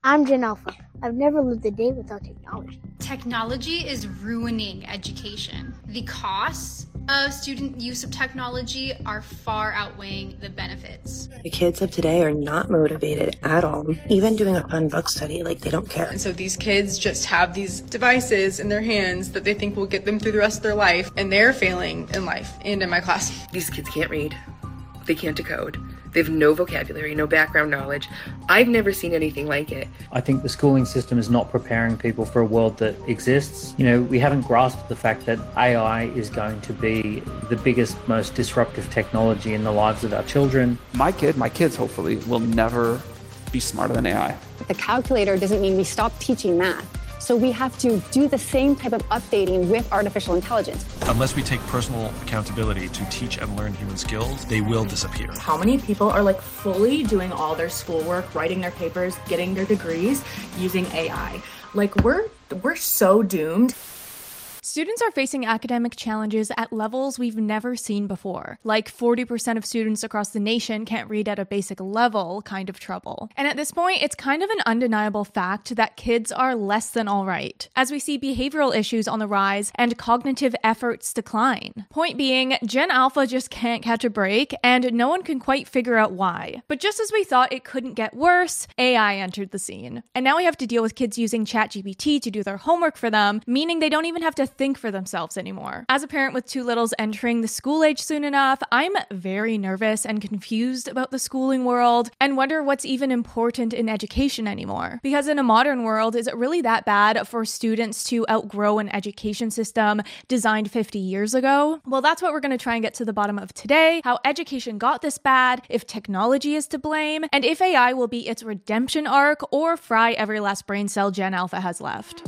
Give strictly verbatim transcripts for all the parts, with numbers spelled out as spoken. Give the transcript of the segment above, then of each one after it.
I'm Gen Alpha. I've never lived a day without technology. Technology is ruining education. The costs of student use of technology are far outweighing the benefits. The kids of today are not motivated at all. Even doing a fun book study, like, they don't care. And so these kids just have these devices in their hands that they think will get them through the rest of their life, and they're failing in life and in my class. These kids can't read. They can't decode. They have no vocabulary, no background knowledge. I've never seen anything like it. I think the schooling system is not preparing people for a world that exists. You know, we haven't grasped the fact that A I is going to be the biggest, most disruptive technology in the lives of our children. My kid, my kids hopefully, will never be smarter than A I. The calculator doesn't mean we stop teaching math. So we have to do the same type of updating with artificial intelligence. Unless we take personal accountability to teach and learn human skills, they will disappear. How many people are like fully doing all their schoolwork, writing their papers, getting their degrees using A I? Like we're we're so doomed. Students are facing academic challenges at levels we've never seen before, like forty percent of students across the nation can't read at a basic level kind of trouble. And at this point, it's kind of an undeniable fact that kids are less than all right, as we see behavioral issues on the rise and cognitive efforts decline. Point being, Gen Alpha just can't catch a break, and no one can quite figure out why. But just as we thought it couldn't get worse, A I entered the scene. And now we have to deal with kids using ChatGPT to do their homework for them, meaning they don't even have to think for themselves anymore. As a parent with two littles entering the school age soon enough, I'm very nervous and confused about the schooling world and wonder what's even important in education anymore. Because in a modern world, is it really that bad for students to outgrow an education system designed fifty years ago? Well, that's what we're going to try and get to the bottom of today, how education got this bad, if technology is to blame, and if A I will be its redemption arc or fry every last brain cell Gen Alpha has left.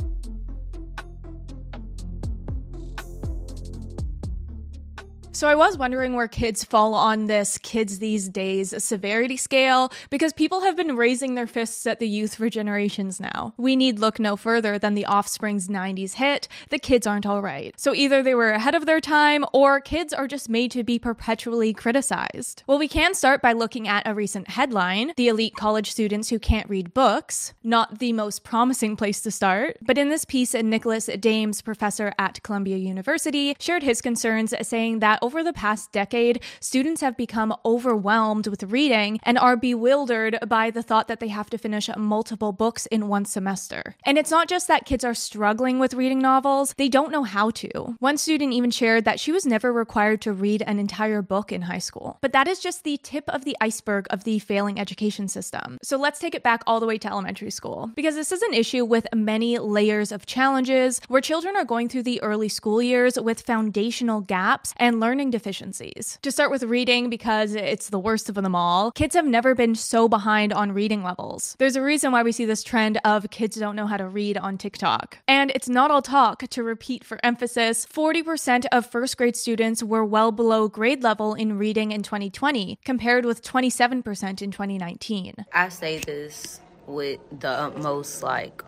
So I was wondering where kids fall on this kids these days severity scale, because people have been raising their fists at the youth for generations now. We need look no further than The Offspring's nineties hit, The Kids Aren't Alright. So either they were ahead of their time, or kids are just made to be perpetually criticized. Well, we can start by looking at a recent headline, the elite college students who can't read books. Not the most promising place to start, but in this piece, Nicholas Dames, professor at Columbia University, shared his concerns, saying that over the past decade, students have become overwhelmed with reading and are bewildered by the thought that they have to finish multiple books in one semester. And it's not just that kids are struggling with reading novels, they don't know how to. One student even shared that she was never required to read an entire book in high school. But that is just the tip of the iceberg of the failing education system. So let's take it back all the way to elementary school, because this is an issue with many layers of challenges where children are going through the early school years with foundational gaps and learning deficiencies. To start with reading, because it's the worst of them all, kids have never been so behind on reading levels. There's a reason why we see this trend of kids don't know how to read on TikTok. And it's not all talk. To repeat for emphasis, forty percent of first grade students were well below grade level in reading in twenty twenty, compared with twenty-seven percent in twenty nineteen. I say this with the utmost like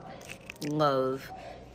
love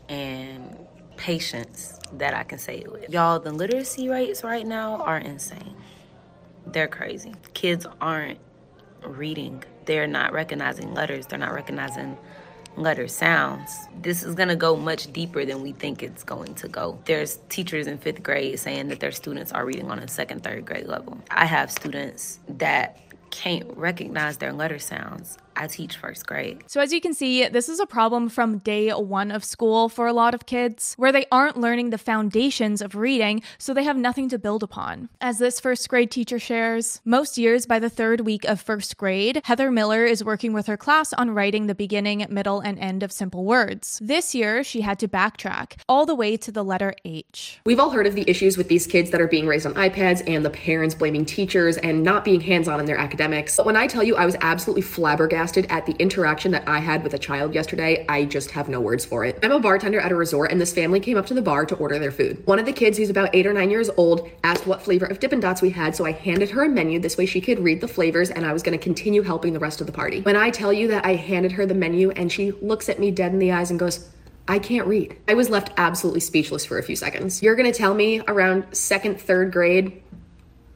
and patience that I can say it with. Y'all, the literacy rates right now are insane. They're crazy. Kids aren't reading. They're not recognizing letters. They're not recognizing letter sounds. This is going to go much deeper than we think it's going to go. There's teachers in fifth grade saying that their students are reading on a second, third grade level. I have students that can't recognize their letter sounds. I teach first grade. So as you can see, this is a problem from day one of school for a lot of kids, where they aren't learning the foundations of reading, so they have nothing to build upon. As this first grade teacher shares, most years by the third week of first grade, Heather Miller is working with her class on writing the beginning, middle, and end of simple words. This year, she had to backtrack all the way to the letter H. We've all heard of the issues with these kids that are being raised on iPads and the parents blaming teachers and not being hands-on in their academics. But when I tell you I was absolutely flabbergasted at the interaction that I had with a child yesterday, I just have no words for it. I'm a bartender at a resort, and this family came up to the bar to order their food. One of the kids, who's about eight or nine years old, asked what flavor of Dippin' Dots we had, so I handed her a menu. This way she could read the flavors, and I was going to continue helping the rest of the party. When I tell you that I handed her the menu and she looks at me dead in the eyes and goes, I can't read. I was left absolutely speechless for a few seconds. You're going to tell me around second, third grade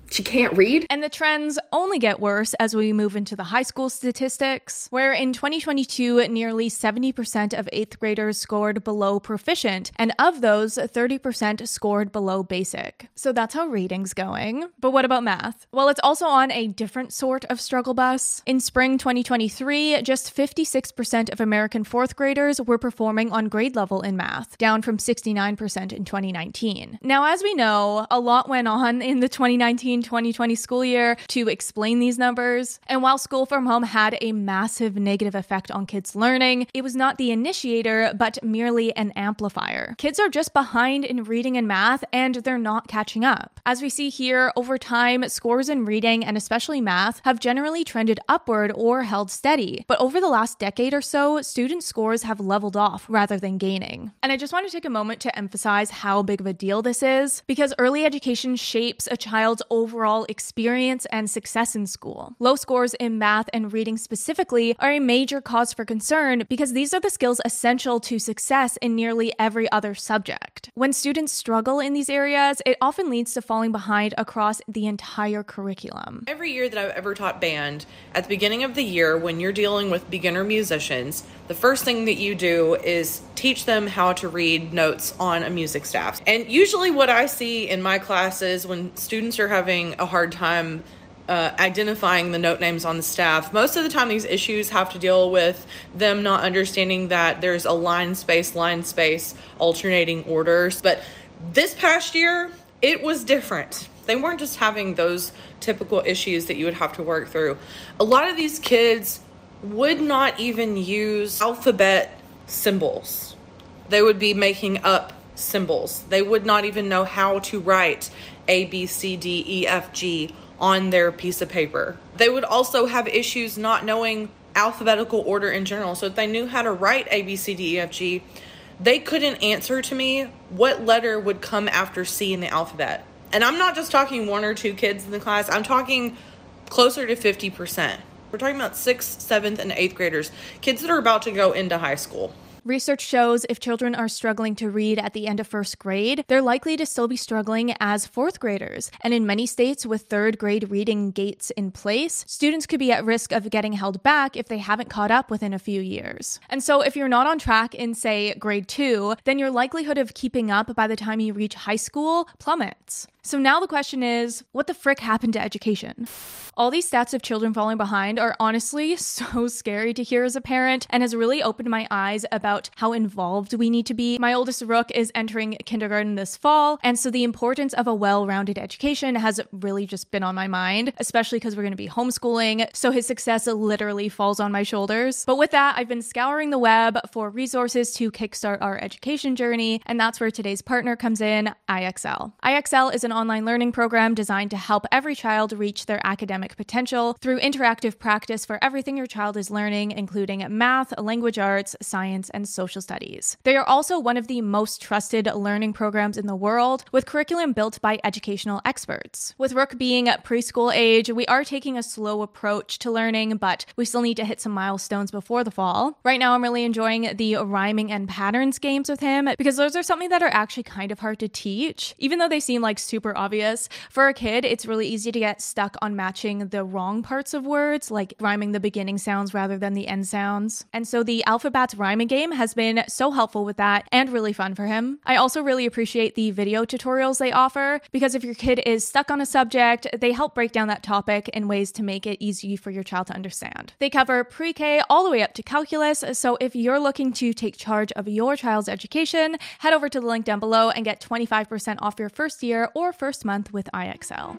She can't read. And the trends only get worse as we move into the high school statistics, where in twenty twenty-two, nearly seventy percent of eighth graders scored below proficient, and of those, thirty percent scored below basic. So that's how reading's going. But what about math? Well, it's also on a different sort of struggle bus. In spring twenty twenty-three, just fifty-six percent of American fourth graders were performing on grade level in math, down from sixty-nine percent in twenty nineteen. Now, as we know, a lot went on in the twenty nineteen twenty twenty school year to explain these numbers. And while school from home had a massive negative effect on kids' learning, it was not the initiator, but merely an amplifier. Kids are just behind in reading and math, and they're not catching up. As we see here, over time, scores in reading and especially math have generally trended upward or held steady. But over the last decade or so, student scores have leveled off rather than gaining. And I just want to take a moment to emphasize how big of a deal this is, because early education shapes a child's overall experience and success in school. Low scores in math and reading specifically are a major cause for concern because these are the skills essential to success in nearly every other subject. When students struggle in these areas, it often leads to falling behind across the entire curriculum. Every year that I've ever taught band, at the beginning of the year, when you're dealing with beginner musicians, the first thing that you do is teach them how to read notes on a music staff. And usually what I see in my classes when students are having a hard time uh, identifying the note names on the staff, most of the time these issues have to deal with them not understanding that there's a line space, line space, alternating orders. But this past year, it was different. They weren't just having those typical issues that you would have to work through. A lot of these kids would not even use alphabet symbols. They would be making up symbols. They would not even know how to write A, B, C, D, E, F, G on their piece of paper. They would also have issues not knowing alphabetical order in general. So if they knew how to write A, B, C, D, E, F, G, they couldn't answer to me what letter would come after C in the alphabet. And I'm not just talking one or two kids in the class. I'm talking closer to fifty percent. We're talking about sixth, seventh, and eighth graders, kids that are about to go into high school. Research shows if children are struggling to read at the end of first grade, they're likely to still be struggling as fourth graders. And in many states with third grade reading gates in place, students could be at risk of getting held back if they haven't caught up within a few years. And so if you're not on track in, say, grade two, then your likelihood of keeping up by the time you reach high school plummets. So now the question is, what the frick happened to education? All these stats of children falling behind are honestly so scary to hear as a parent and has really opened my eyes about how involved we need to be. My oldest Rook is entering kindergarten this fall, and so the importance of a well-rounded education has really just been on my mind, especially because we're going to be homeschooling, so his success literally falls on my shoulders. But with that, I've been scouring the web for resources to kickstart our education journey, and that's where today's partner comes in, I X L. I X L is an online learning program designed to help every child reach their academic potential through interactive practice for everything your child is learning, including math, language arts, science, and social studies. They are also one of the most trusted learning programs in the world, with curriculum built by educational experts. With Rook being preschool age, we are taking a slow approach to learning, but we still need to hit some milestones before the fall. Right now, I'm really enjoying the rhyming and patterns games with him because those are something that are actually kind of hard to teach, even though they seem like super obvious. For a kid, it's really easy to get stuck on matching the wrong parts of words, like rhyming the beginning sounds rather than the end sounds. And so the Alphabats rhyming game has been so helpful with that and really fun for him. I also really appreciate the video tutorials they offer because if your kid is stuck on a subject, they help break down that topic in ways to make it easy for your child to understand. They cover pre-K all the way up to calculus, so if you're looking to take charge of your child's education, head over to the link down below and get twenty-five percent off your first year or first month with I X L.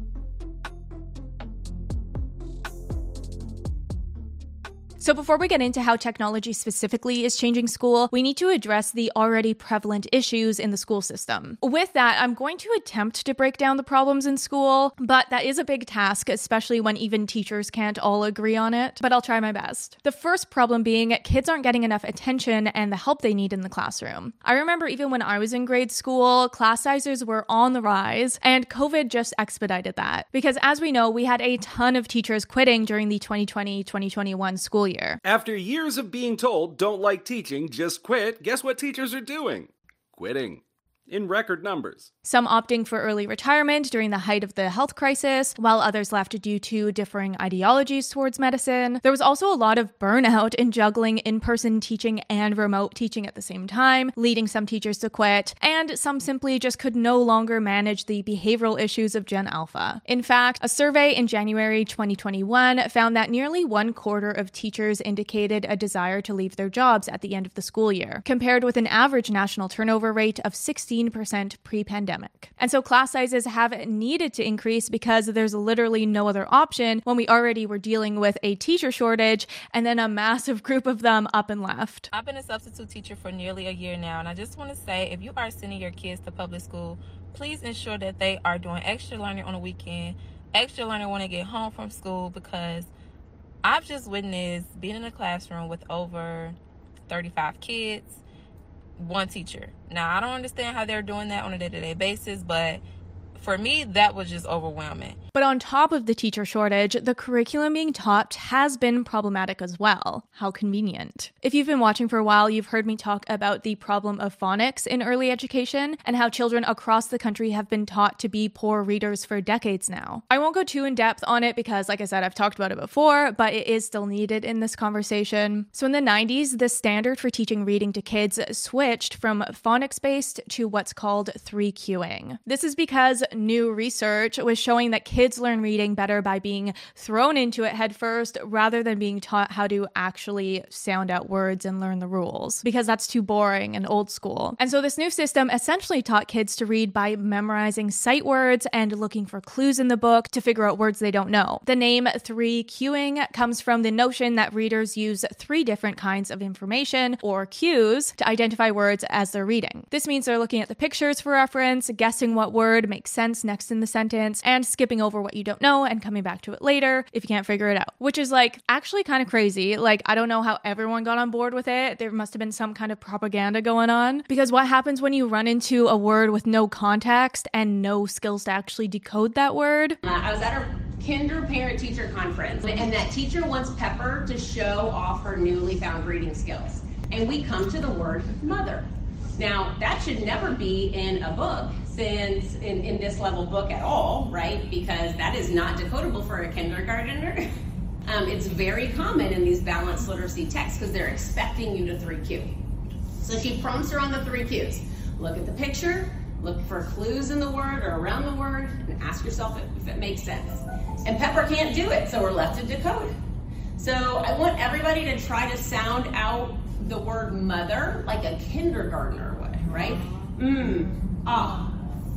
So before we get into how technology specifically is changing school, we need to address the already prevalent issues in the school system. With that, I'm going to attempt to break down the problems in school, but that is a big task, especially when even teachers can't all agree on it, but I'll try my best. The first problem being kids aren't getting enough attention and the help they need in the classroom. I remember even when I was in grade school, class sizes were on the rise, and COVID just expedited that. Because as we know, we had a ton of teachers quitting during the twenty twenty twenty twenty-one school year. After years of being told, don't like teaching, just quit, guess what teachers are doing? Quitting. in record numbers. Some opting for early retirement during the height of the health crisis, while others left due to differing ideologies towards medicine. There was also a lot of burnout in juggling in-person teaching and remote teaching at the same time, leading some teachers to quit, and some simply just could no longer manage the behavioral issues of Gen Alpha. In fact, a survey in January twenty twenty-one found that nearly one quarter of teachers indicated a desire to leave their jobs at the end of the school year, compared with an average national turnover rate of sixteen percent pre-pandemic. And so class sizes have needed to increase because there's literally no other option when we already were dealing with a teacher shortage and then a massive group of them up and left. I've been a substitute teacher for nearly a year now, and I just want to say, if you are sending your kids to public school, please ensure that they are doing extra learning on the weekend, extra learning when they get home from school, because I've just witnessed being in a classroom with over thirty-five kids, one teacher. Now, I don't understand how they're doing that on a day-to-day basis, but for me, that was just overwhelming. But on top of the teacher shortage, the curriculum being taught has been problematic as well. How convenient. If you've been watching for a while, you've heard me talk about the problem of phonics in early education and how children across the country have been taught to be poor readers for decades now. I won't go too in depth on it because, like I said, I've talked about it before, but it is still needed in this conversation. So in the nineties, the standard for teaching reading to kids switched from phonics-based to what's called three cueing. This is because new research was showing that kids learn reading better by being thrown into it head first rather than being taught how to actually sound out words and learn the rules, because that's too boring and old school. And so this new system essentially taught kids to read by memorizing sight words and looking for clues in the book to figure out words they don't know. The name three cueing comes from the notion that readers use three different kinds of information, or cues, to identify words as they're reading. This means they're looking at the pictures for reference, guessing what word makes sense next in the sentence, and skipping over what you don't know and coming back to it later if you can't figure it out, which is like actually kind of crazy. Like, I don't know how everyone got on board with it. There must have been some kind of propaganda going on, because what happens when you run into a word with no context and no skills to actually decode that word? Uh, I was at a kinder parent teacher conference, and that teacher wants Pepper to show off her newly found reading skills, and we come to the word mother. Now, that should never be in a book, since in, in this level book at all, right? Because that is not decodable for a kindergartner. um, it's very common in these balanced literacy texts because they're expecting you to three cue. So she prompts her on the three cues. Look at the picture, look for clues in the word or around the word, and ask yourself if, if it makes sense. And Pepper can't do it, so we're left to decode. So I want everybody to try to sound out the word mother like a kindergartner would, right? Mm, ah,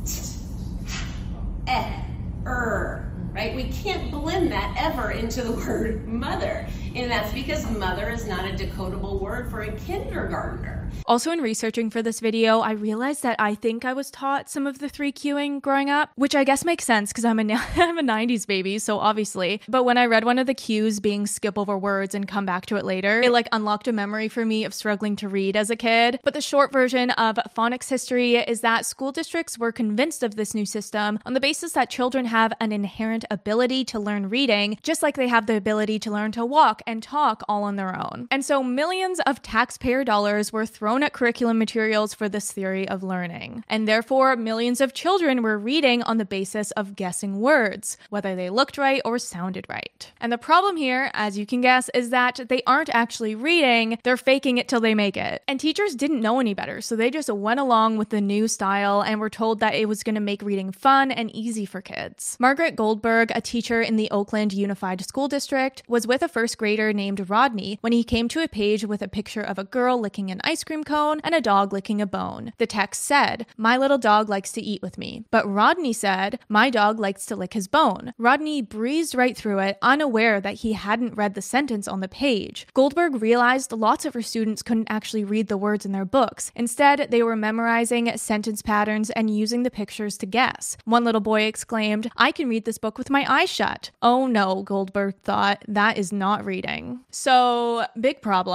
eh, er, right? We can't blend that ever into the word mother. And that's because mother is not a decodable word for a kindergartner. Also, in researching for this video, I realized that I think I was taught some of the three cueing growing up, which I guess makes sense because I'm a I'm a nineties baby, so obviously. But when I read one of the cues being skip over words and come back to it later, it like unlocked a memory for me of struggling to read as a kid. But the short version of phonics history is that school districts were convinced of this new system on the basis that children have an inherent ability to learn reading, just like they have the ability to learn to walk and talk all on their own. And so millions of taxpayer dollars were thrown at curriculum materials for this theory of learning. And therefore, millions of children were reading on the basis of guessing words, whether they looked right or sounded right. And the problem here, as you can guess, is that they aren't actually reading, they're faking it till they make it. And teachers didn't know any better, so they just went along with the new style and were told that it was going to make reading fun and easy for kids. Margaret Goldberg, a teacher in the Oakland Unified School District, was with a first grader named Rodney when he came to a page with a picture of a girl licking an ice cream cone and a dog licking a bone. The text said, "My little dog likes to eat with me." But Rodney said, "My dog likes to lick his bone." Rodney breezed right through it, unaware that he hadn't read the sentence on the page. Goldberg realized lots of her students couldn't actually read the words in their books. Instead, they were memorizing sentence patterns and using the pictures to guess. One little boy exclaimed, "I can read this book with my eyes shut." Oh no, Goldberg thought, that is not reading. So, big problem.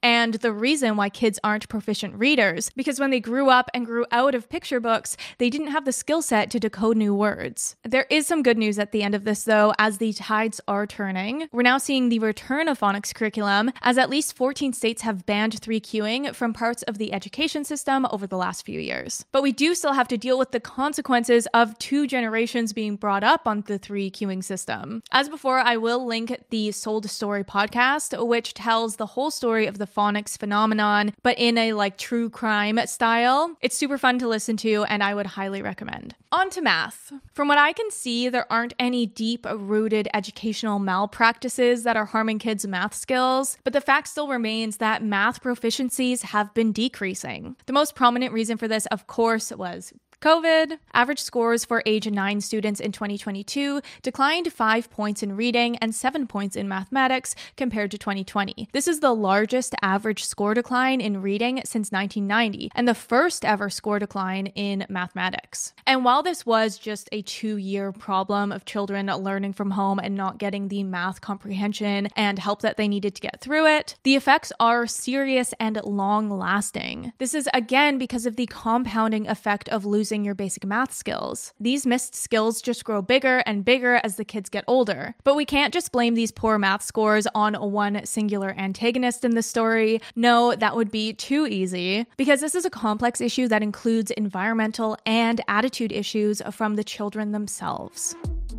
and the reason why kids aren't proficient readers, because when they grew up and grew out of picture books, they didn't have the skill set to decode new words. There is some good news at the end of this, though, as the tides are turning. We're now seeing the return of phonics curriculum, as at least fourteen states have banned three cueing from parts of the education system over the last few years. But we do still have to deal with the consequences of two generations being brought up on the three cueing system. As before, I will link the Sold Story podcast, which tells the whole story of the phonics phenomenon, but in a like true crime style. It's super fun to listen to, and I would highly recommend. On to math. From what I can see, there aren't any deep-rooted educational malpractices that are harming kids' math skills, but the fact still remains that math proficiencies have been decreasing. The most prominent reason for this, of course, was COVID. Average scores for age nine students in twenty twenty-two declined five points in reading and seven points in mathematics compared to twenty twenty. This is the largest average score decline in reading since nineteen ninety, and the first ever score decline in mathematics. And while this was just a two-year problem of children learning from home and not getting the math comprehension and help that they needed to get through it, the effects are serious and long-lasting. This is again because of the compounding effect of losing your basic math skills. These missed skills just grow bigger and bigger as the kids get older. But we can't just blame these poor math scores on one singular antagonist in the story. No, that would be too easy, because this is a complex issue that includes environmental and attitude issues from the children themselves.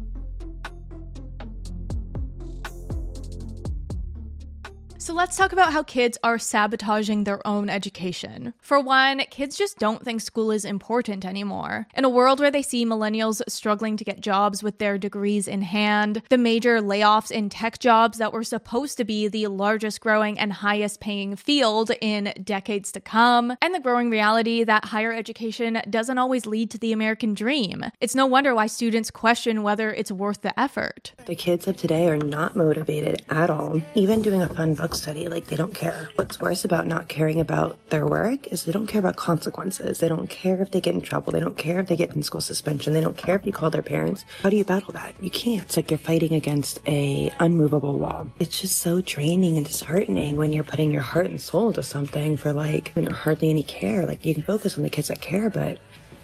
So let's talk about how kids are sabotaging their own education. For one, kids just don't think school is important anymore. In a world where they see millennials struggling to get jobs with their degrees in hand, the major layoffs in tech jobs that were supposed to be the largest growing and highest paying field in decades to come, and the growing reality that higher education doesn't always lead to the American dream, it's no wonder why students question whether it's worth the effort. The kids of today are not motivated at all. Even doing a fun book study, like they don't care. What's worse about not caring about their work is they don't care about consequences. They don't care if they get in trouble. They don't care if they get in school suspension. They don't care if you call their parents. How do you battle that? You can't. It's like you're fighting against a unmovable wall. It's just so draining and disheartening when you're putting your heart and soul into something for like you know, hardly any care. Like you can focus on the kids that care, but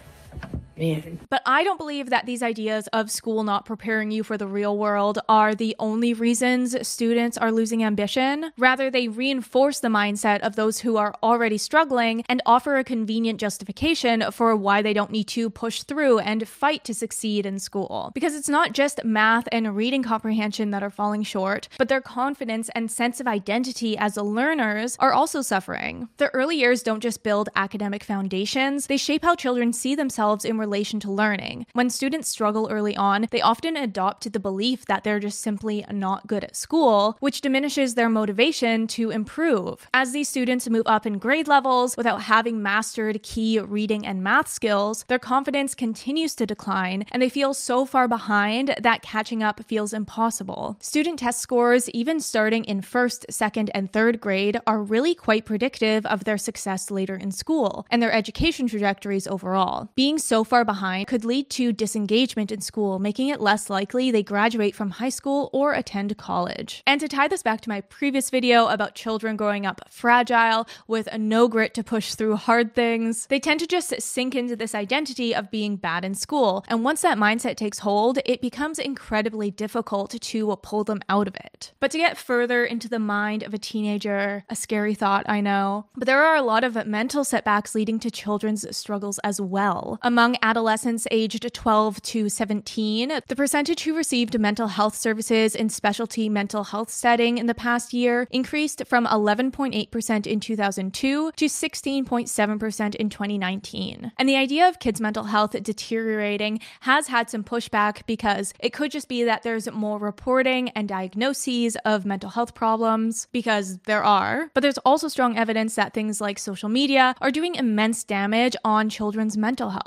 man. But I don't believe that these ideas of school not preparing you for the real world are the only reasons students are losing ambition. Rather, they reinforce the mindset of those who are already struggling and offer a convenient justification for why they don't need to push through and fight to succeed in school. Because it's not just math and reading comprehension that are falling short, but their confidence and sense of identity as learners are also suffering. The early years don't just build academic foundations, they shape how children see themselves in relation to learning. When students struggle early on, they often adopt the belief that they're just simply not good at school, which diminishes their motivation to improve. As these students move up in grade levels without having mastered key reading and math skills, their confidence continues to decline, and they feel so far behind that catching up feels impossible. Student test scores, even starting in first, second, and third grade, are really quite predictive of their success later in school and their education trajectories overall. Being so far behind could lead to disengagement in school, making it less likely they graduate from high school or attend college. And to tie this back to my previous video about children growing up fragile with no grit to push through hard things, they tend to just sink into this identity of being bad in school. And once that mindset takes hold, it becomes incredibly difficult to pull them out of it. But to get further into the mind of a teenager, a scary thought, I know, but there are a lot of mental setbacks leading to children's struggles as well. Among adolescents aged twelve to seventeen, the percentage who received mental health services in specialty mental health setting in the past year increased from eleven point eight percent in two thousand two to sixteen point seven percent in twenty nineteen. And the idea of kids' mental health deteriorating has had some pushback because it could just be that there's more reporting and diagnoses of mental health problems, because there are, but there's also strong evidence that things like social media are doing immense damage on children's mental health. Children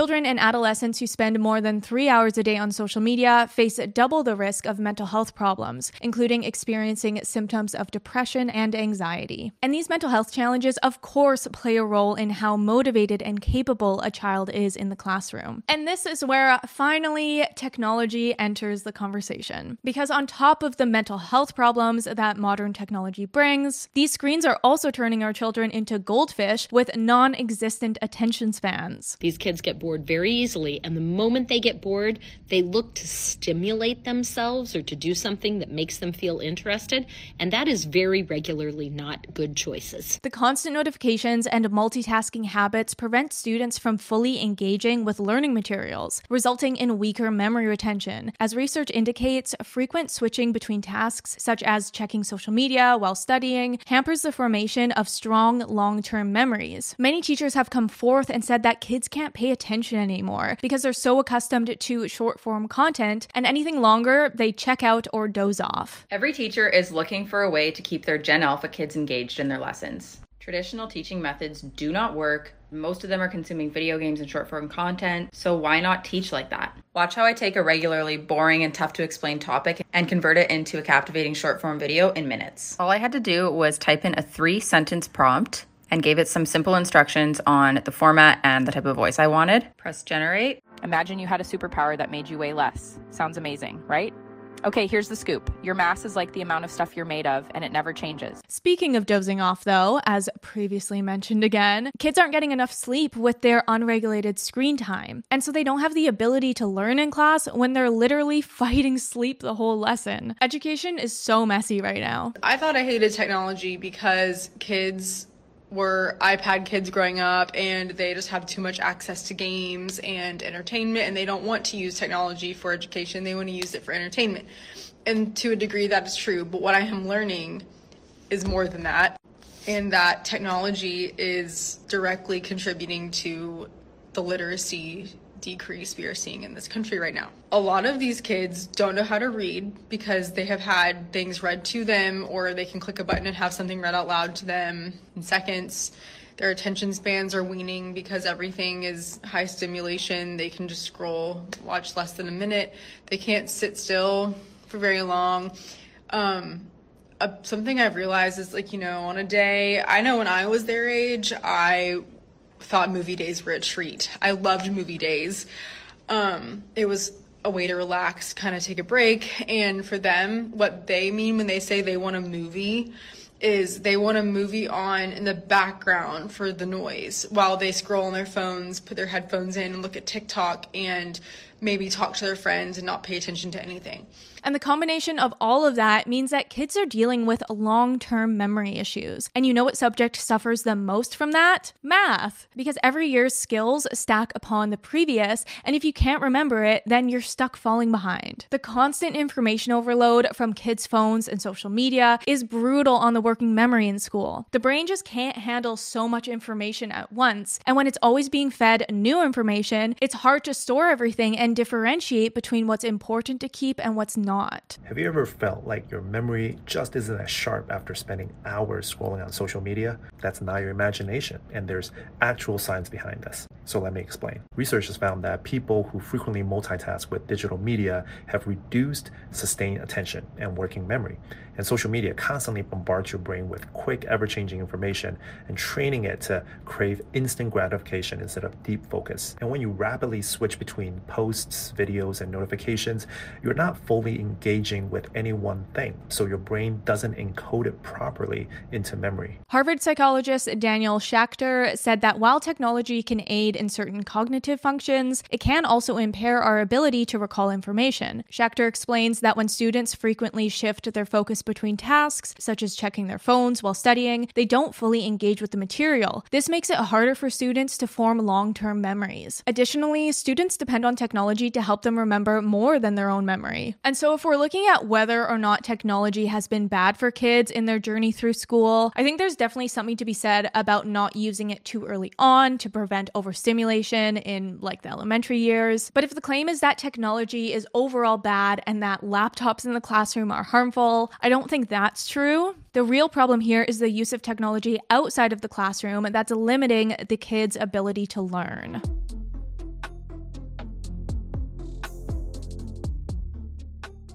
Children and adolescents who spend more than three hours a day on social media face double the risk of mental health problems, including experiencing symptoms of depression and anxiety. And these mental health challenges, of course, play a role in how motivated and capable a child is in the classroom. And this is where, finally, technology enters the conversation. Because on top of the mental health problems that modern technology brings, these screens are also turning our children into goldfish with non-existent attention spans. These kids get bored very easily, and the moment they get bored, they look to stimulate themselves or to do something that makes them feel interested, and that is very regularly not good choices. The constant notifications and multitasking habits prevent students from fully engaging with learning materials, resulting in weaker memory retention. As research indicates, frequent switching between tasks, such as checking social media while studying, hampers the formation of strong long-term memories. Many teachers have come forth and said that kids can't pay attention anymore because they're so accustomed to short-form content, and anything longer, they check out or doze off. Every teacher is looking for a way to keep their Gen Alpha kids engaged in their lessons. Traditional teaching methods do not work. Most of them are consuming video games and short-form content, so why not teach like that? Watch how I take a regularly boring and tough to explain topic and convert it into a captivating short-form video in minutes. All I had to do was type in a three-sentence prompt and gave it some simple instructions on the format and the type of voice I wanted. Press generate. Imagine you had a superpower that made you weigh less. Sounds amazing, right? Okay, here's the scoop. Your mass is like the amount of stuff you're made of, and it never changes. Speaking of dozing off, though, as previously mentioned again, kids aren't getting enough sleep with their unregulated screen time. And so they don't have the ability to learn in class when they're literally fighting sleep the whole lesson. Education is so messy right now. I thought I hated technology because kids were iPad kids growing up and they just have too much access to games and entertainment, and they don't want to use technology for education. They want to use it for entertainment. And to a degree that is true, but what I am learning is more than that, and that technology is directly contributing to the literacy decrease we are seeing in this country right now. A lot of these kids don't know how to read because they have had things read to them, or they can click a button and have something read out loud to them in seconds. Their attention spans are waning because everything is high stimulation. They can just scroll, watch less than a minute. They can't sit still for very long. Um, uh, something I've realized is, like, you know, on a day, I know when I was their age, I thought movie days were a treat. I loved movie days. Um, it was a way to relax, kind of take a break. And for them, what they mean when they say they want a movie is they want a movie on in the background for the noise while they scroll on their phones, put their headphones in and look at TikTok and maybe talk to their friends and not pay attention to anything. And the combination of all of that means that kids are dealing with long-term memory issues. And you know what subject suffers the most from that? Math. Because every year's skills stack upon the previous, and if you can't remember it, then you're stuck falling behind. The constant information overload from kids' phones and social media is brutal on the working memory in school. The brain just can't handle so much information at once, and when it's always being fed new information, it's hard to store everything and differentiate between what's important to keep and what's not. Not. Have you ever felt like your memory just isn't as sharp after spending hours scrolling on social media? That's not your imagination, and there's actual science behind this. So let me explain. Research has found that people who frequently multitask with digital media have reduced sustained attention and working memory. And social media constantly bombards your brain with quick, ever-changing information and training it to crave instant gratification instead of deep focus. And when you rapidly switch between posts, videos, and notifications, you're not fully engaging with any one thing, so your brain doesn't encode it properly into memory. Harvard psychologist Daniel Schachter said that while technology can aid in certain cognitive functions, it can also impair our ability to recall information. Schachter explains that when students frequently shift their focus between tasks, such as checking their phones while studying, they don't fully engage with the material. This makes it harder for students to form long-term memories. Additionally, students depend on technology to help them remember more than their own memory. And so if we're looking at whether or not technology has been bad for kids in their journey through school, I think there's definitely something to be said about not using it too early on to prevent overstimulation in like the elementary years. But if the claim is that technology is overall bad and that laptops in the classroom are harmful, I don't think that's true. The real problem here is the use of technology outside of the classroom that's limiting the kids' ability to learn.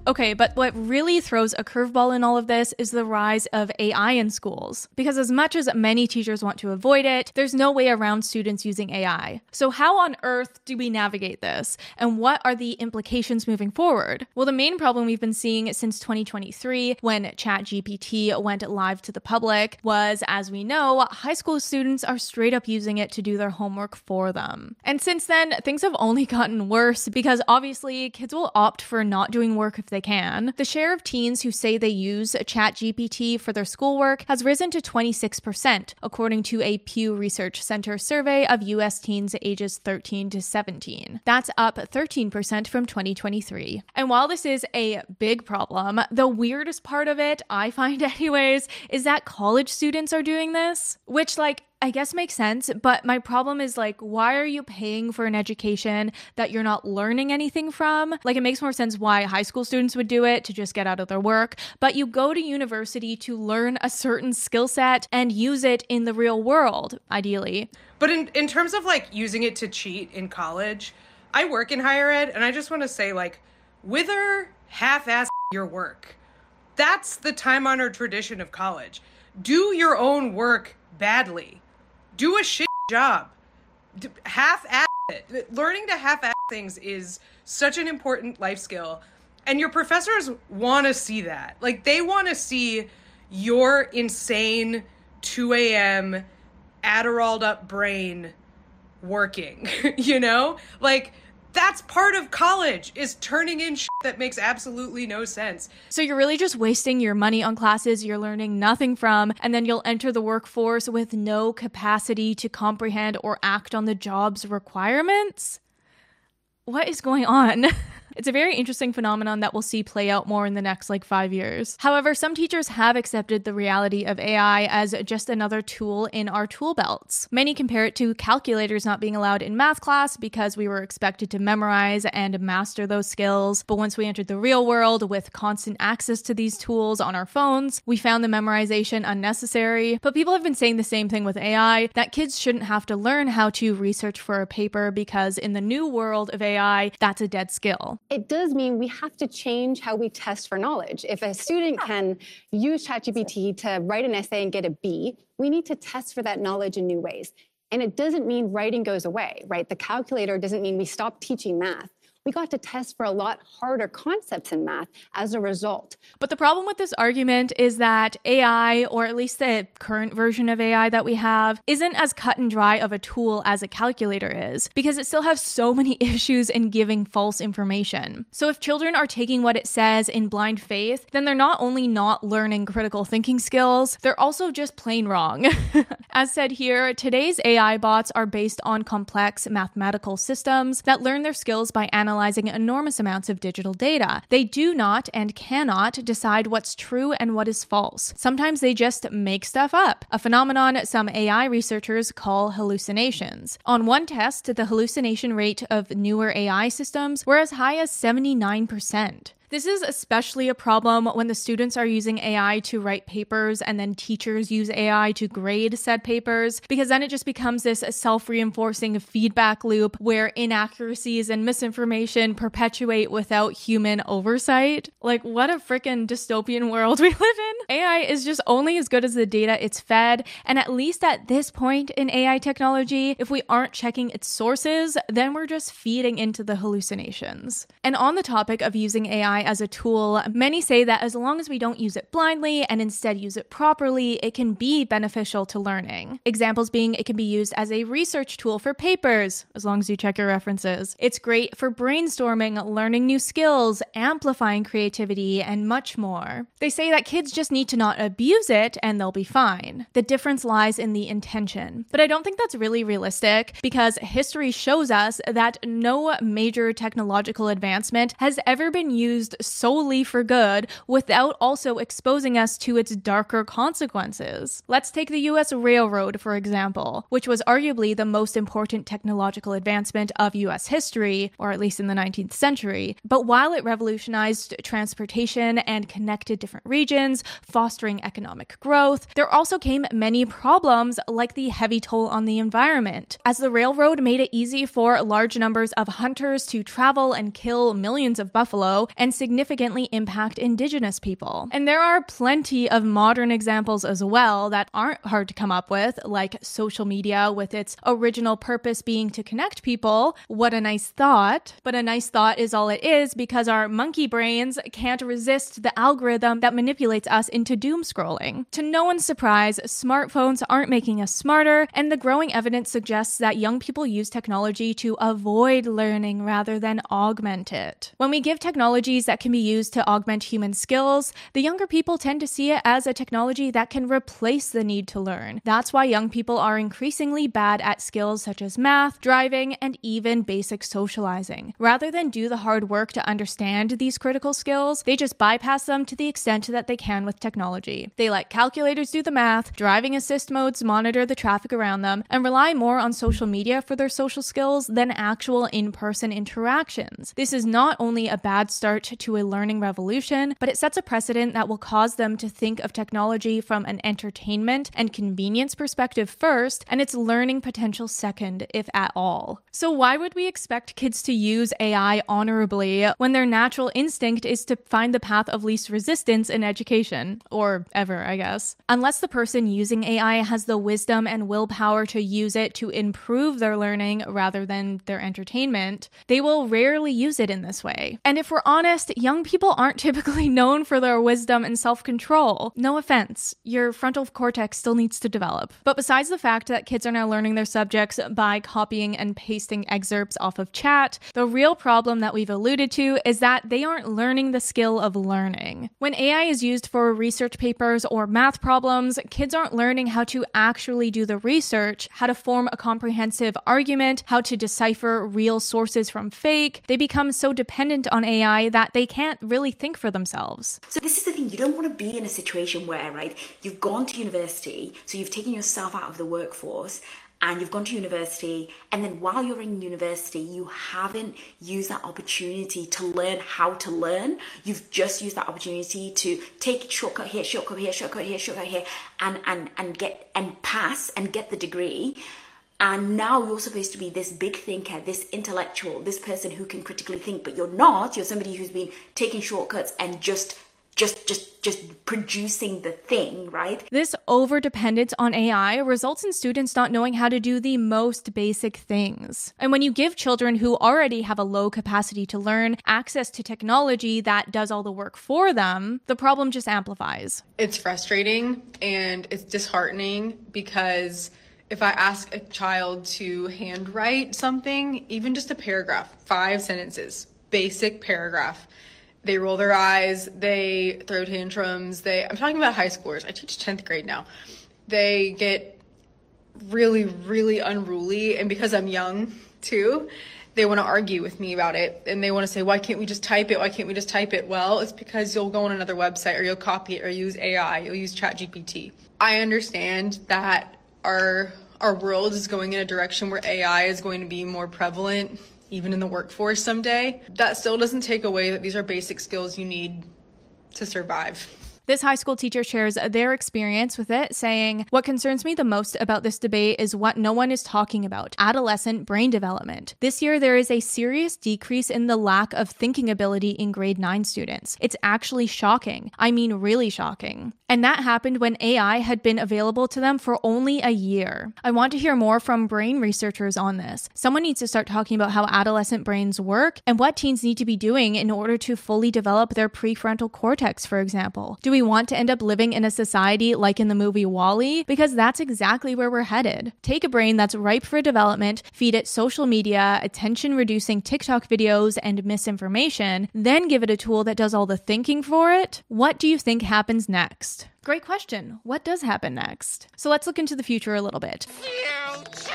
Okay, but what really throws a curveball in all of this is the rise of A I in schools. Because as much as many teachers want to avoid it, there's no way around students using A I. So how on earth do we navigate this? And what are the implications moving forward? Well, the main problem we've been seeing since twenty twenty-three, when ChatGPT went live to the public, was, as we know, high school students are straight up using it to do their homework for them. And since then, things have only gotten worse because obviously kids will opt for not doing work if they can. The share of teens who say they use ChatGPT for their schoolwork has risen to twenty-six percent, according to a Pew Research Center survey of U S teens ages thirteen to seventeen. That's up thirteen percent from twenty twenty-three. And while this is a big problem, the weirdest part of it, I find anyways, is that college students are doing this, which, like, I guess makes sense, but my problem is, like, why are you paying for an education that you're not learning anything from? Like, it makes more sense why high school students would do it to just get out of their work, but you go to university to learn a certain skill set and use it in the real world, ideally. But in, in terms of, like, using it to cheat in college, I work in higher ed, and I just want to say, like, wither half-ass your work. That's the time-honored tradition of college. Do your own work badly. Do a shit job. D- half-ass it. Learning to half-ass things is such an important life skill. And your professors want to see that. Like, they want to see your insane two a.m. Adderalled up brain working, you know? Like, that's part of college, is turning in shit that makes absolutely no sense. So you're really just wasting your money on classes you're learning nothing from, and then you'll enter the workforce with no capacity to comprehend or act on the job's requirements? What is going on? It's a very interesting phenomenon that we'll see play out more in the next like five years. However, some teachers have accepted the reality of A I as just another tool in our tool belts. Many compare it to calculators not being allowed in math class because we were expected to memorize and master those skills. But once we entered the real world with constant access to these tools on our phones, we found the memorization unnecessary. But people have been saying the same thing with A I, that kids shouldn't have to learn how to research for a paper because in the new world of A I, that's a dead skill. It does mean we have to change how we test for knowledge. If a student can use ChatGPT to write an essay and get a B, we need to test for that knowledge in new ways. And it doesn't mean writing goes away, right? The calculator doesn't mean we stop teaching math. We got to test for a lot harder concepts in math as a result. But the problem with this argument is that A I, or at least the current version of A I that we have, isn't as cut and dry of a tool as a calculator is, because it still has so many issues in giving false information. So if children are taking what it says in blind faith, then they're not only not learning critical thinking skills, they're also just plain wrong. As said here, today's A I bots are based on complex mathematical systems that learn their skills by analyzing analyzing enormous amounts of digital data. They do not and cannot decide what's true and what is false. Sometimes they just make stuff up, a phenomenon some A I researchers call hallucinations. On one test, the hallucination rate of newer A I systems were as high as seventy-nine percent. This is especially a problem when the students are using A I to write papers and then teachers use A I to grade said papers, because then it just becomes this self-reinforcing feedback loop where inaccuracies and misinformation perpetuate without human oversight. Like, what a freaking dystopian world we live in. A I is just only as good as the data it's fed, and at least at this point in A I technology, if we aren't checking its sources, then we're just feeding into the hallucinations. And on the topic of using A I as a tool, many say that as long as we don't use it blindly and instead use it properly, it can be beneficial to learning. Examples being it can be used as a research tool for papers, as long as you check your references. It's great for brainstorming, learning new skills, amplifying creativity, and much more. They say that kids just need to not abuse it and they'll be fine. The difference lies in the intention. But I don't think that's really realistic, because history shows us that no major technological advancement has ever been used solely for good without also exposing us to its darker consequences. Let's take the U S Railroad, for example, which was arguably the most important technological advancement of U S history, or at least in the nineteenth century. But while it revolutionized transportation and connected different regions, fostering economic growth, there also came many problems like the heavy toll on the environment. As the railroad made it easy for large numbers of hunters to travel and kill millions of buffalo, and significantly impact Indigenous people. And there are plenty of modern examples as well that aren't hard to come up with, like social media with its original purpose being to connect people. What a nice thought. But a nice thought is all it is because our monkey brains can't resist the algorithm that manipulates us into doom scrolling. To no one's surprise, smartphones aren't making us smarter, and the growing evidence suggests that young people use technology to avoid learning rather than augment it. When we give technologies that can be used to augment human skills, the younger people tend to see it as a technology that can replace the need to learn. That's why young people are increasingly bad at skills such as math, driving, and even basic socializing. Rather than do the hard work to understand these critical skills, they just bypass them to the extent that they can with technology. They let calculators do the math, driving assist modes monitor the traffic around them, and rely more on social media for their social skills than actual in-person interactions. This is not only a bad start to a learning revolution, but it sets a precedent that will cause them to think of technology from an entertainment and convenience perspective first, and its learning potential second, if at all. So why would we expect kids to use A I honorably when their natural instinct is to find the path of least resistance in education? Or ever, I guess. Unless the person using A I has the wisdom and willpower to use it to improve their learning rather than their entertainment, they will rarely use it in this way. And if we're honest, young people aren't typically known for their wisdom and self-control. No offense, your frontal cortex still needs to develop. But besides the fact that kids are now learning their subjects by copying and pasting excerpts off of chat, the real problem that we've alluded to is that they aren't learning the skill of learning. When A I is used for research papers or math problems, kids aren't learning how to actually do the research, how to form a comprehensive argument, how to decipher real sources from fake. They become so dependent on A I that they can't really think for themselves. So this is the thing, you don't want to be in a situation where, right, you've gone to university, so you've taken yourself out of the workforce, and you've gone to university, and then while you're in university, you haven't used that opportunity to learn how to learn. You've just used that opportunity to take shortcut here, shortcut here, shortcut here, shortcut here, and and and get and pass and get the degree. And now you're supposed to be this big thinker, this intellectual, this person who can critically think, but you're not. You're somebody who's been taking shortcuts and just just just just producing the thing, right? This overdependence on A I results in students not knowing how to do the most basic things. And when you give children who already have a low capacity to learn access to technology that does all the work for them, the problem just amplifies. It's frustrating and it's disheartening because if I ask a child to handwrite something, even just a paragraph, five sentences, basic paragraph, they roll their eyes, they throw tantrums, they, I'm talking about high schoolers, I teach tenth grade now. They get really, really unruly, and because I'm young too, they want to argue with me about it, and they want to say, why can't we just type it, why can't we just type it? Well, it's because you'll go on another website, or you'll copy it, or use A I, you'll use ChatGPT. I understand that our, our world is going in a direction where A I is going to be more prevalent, even in the workforce someday. That still doesn't take away that these are basic skills you need to survive. This high school teacher shares their experience with it, saying, "What concerns me the most about this debate is what no one is talking about, adolescent brain development. This year, there is a serious decrease in the lack of thinking ability in grade nine students. It's actually shocking. I mean, really shocking. And that happened when A I had been available to them for only a year. I want to hear more from brain researchers on this. Someone needs to start talking about how adolescent brains work and what teens need to be doing in order to fully develop their prefrontal cortex, for example. Do we want to end up living in a society like in the movie WALL-E? Because that's exactly where we're headed. Take a brain that's ripe for development, feed it social media, attention-reducing TikTok videos, and misinformation, then give it a tool that does all the thinking for it? What do you think happens next?" Great question. What does happen next? So let's look into the future a little bit. Future.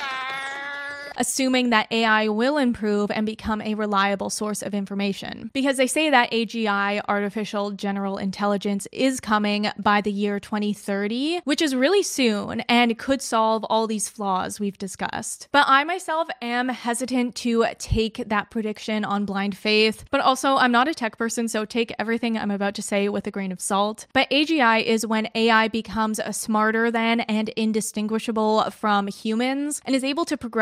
Assuming that A I will improve and become a reliable source of information. Because they say that A G I, artificial general intelligence, is coming by the year twenty thirty, which is really soon and could solve all these flaws we've discussed. But I myself am hesitant to take that prediction on blind faith, but also I'm not a tech person, so take everything I'm about to say with a grain of salt. But A G I is when A I becomes smarter than and indistinguishable from humans and is able to progress the work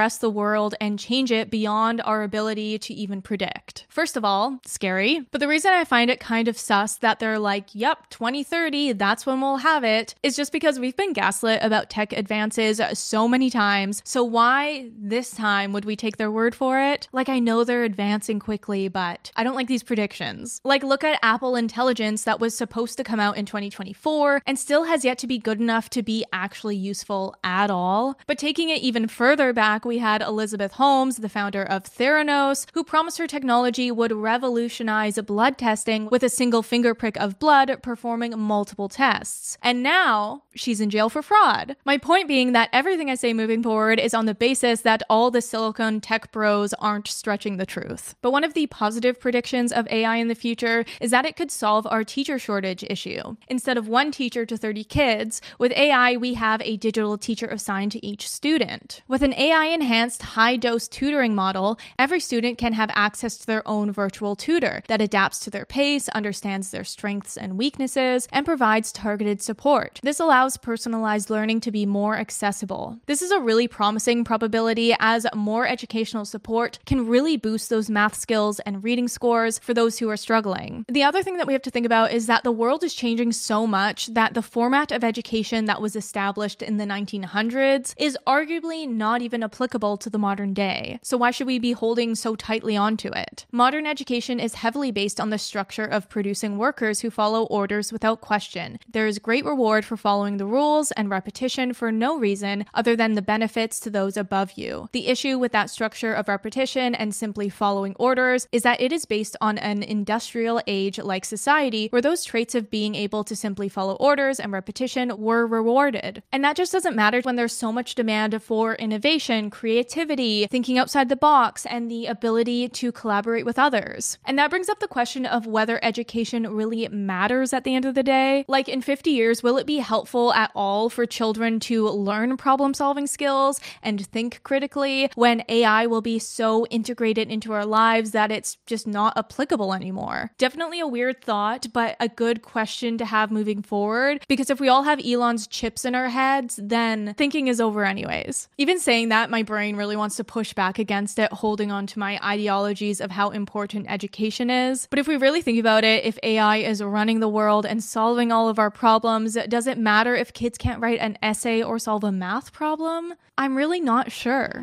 world and change it beyond our ability to even predict. First of all, scary. But the reason I find it kind of sus that they're like, yep, twenty thirty, that's when we'll have it, is just because we've been gaslit about tech advances so many times. So why this time would we take their word for it? Like, I know they're advancing quickly, but I don't like these predictions. Like, look at Apple Intelligence that was supposed to come out in twenty twenty-four and still has yet to be good enough to be actually useful at all. But taking it even further back, we had Elizabeth Holmes, the founder of Theranos, who promised her technology would revolutionize blood testing with a single finger prick of blood performing multiple tests. And now she's in jail for fraud. My point being that everything I say moving forward is on the basis that all the silicon tech bros aren't stretching the truth. But one of the positive predictions of A I in the future is that it could solve our teacher shortage issue. Instead of one teacher to thirty kids, with A I we have a digital teacher assigned to each student. With an A I-enhanced high-dose tutoring model, every student can have access to their own virtual tutor that adapts to their pace, understands their strengths and weaknesses, and provides targeted support. This allows personalized learning to be more accessible. This is a really promising probability, as more educational support can really boost those math skills and reading scores for those who are struggling. The other thing that we have to think about is that the world is changing so much that the format of education that was established in the nineteen hundreds is arguably not even applicable to the modern day. So why should we be holding so tightly onto it? Modern education is heavily based on the structure of producing workers who follow orders without question. There is great reward for following the rules and repetition for no reason other than the benefits to those above you. The issue with that structure of repetition and simply following orders is that it is based on an industrial age-like society where those traits of being able to simply follow orders and repetition were rewarded. And that just doesn't matter when there's so much demand for innovation, creativity, thinking outside the box, and the ability to collaborate with others. And that brings up the question of whether education really matters at the end of the day. Like, in fifty years, will it be helpful at all for children to learn problem-solving skills and think critically when A I will be so integrated into our lives that it's just not applicable anymore? Definitely a weird thought, but a good question to have moving forward, because if we all have Elon's chips in our heads, then thinking is over anyways. Even saying that, my brain really wants to push back against it, holding on to my ideologies of how important education is. But if we really think about it, if A I is running the world and solving all of our problems, does it matter if kids can't write an essay or solve a math problem? I'm really not sure.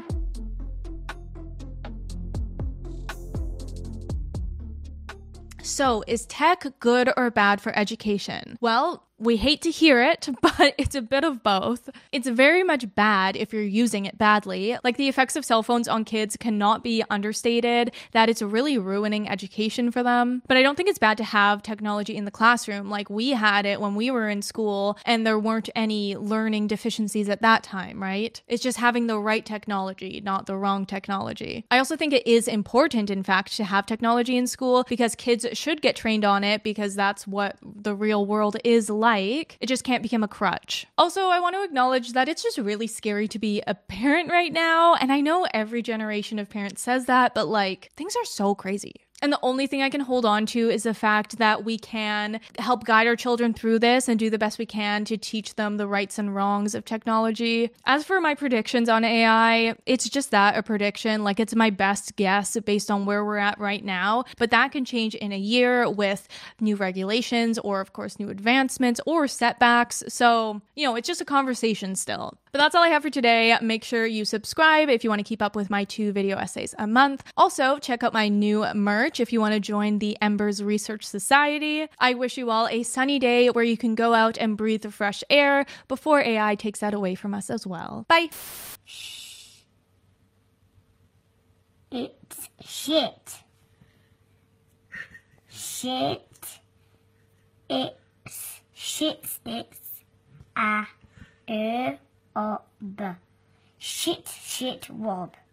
So, is tech good or bad for education? Well, we hate to hear it, but it's a bit of both. It's very much bad if you're using it badly. Like, the effects of cell phones on kids cannot be understated, that it's really ruining education for them. But I don't think it's bad to have technology in the classroom. Like, we had it when we were in school and there weren't any learning deficiencies at that time, right? It's just having the right technology, not the wrong technology. I also think it is important, in fact, to have technology in school because kids should get trained on it, because that's what the real world is like. Like, it just can't become a crutch. Also, I want to acknowledge that it's just really scary to be a parent right now. And I know every generation of parents says that, but like, things are so crazy. And the only thing I can hold on to is the fact that we can help guide our children through this and do the best we can to teach them the rights and wrongs of technology. As for my predictions on A I, it's just that, a prediction. Like, it's my best guess based on where we're at right now. But that can change in a year with new regulations or, of course, new advancements or setbacks. So, you know, it's just a conversation still. But that's all I have for today. Make sure you subscribe if you want to keep up with my two video essays a month. Also, check out my new merch if you want to join the Embers Research Society. I wish you all a sunny day where you can go out and breathe the fresh air before A I takes that away from us as well. Bye. It's shit. Shit. It's shit sticks. A, E, O, B. Shit, shit, Rob.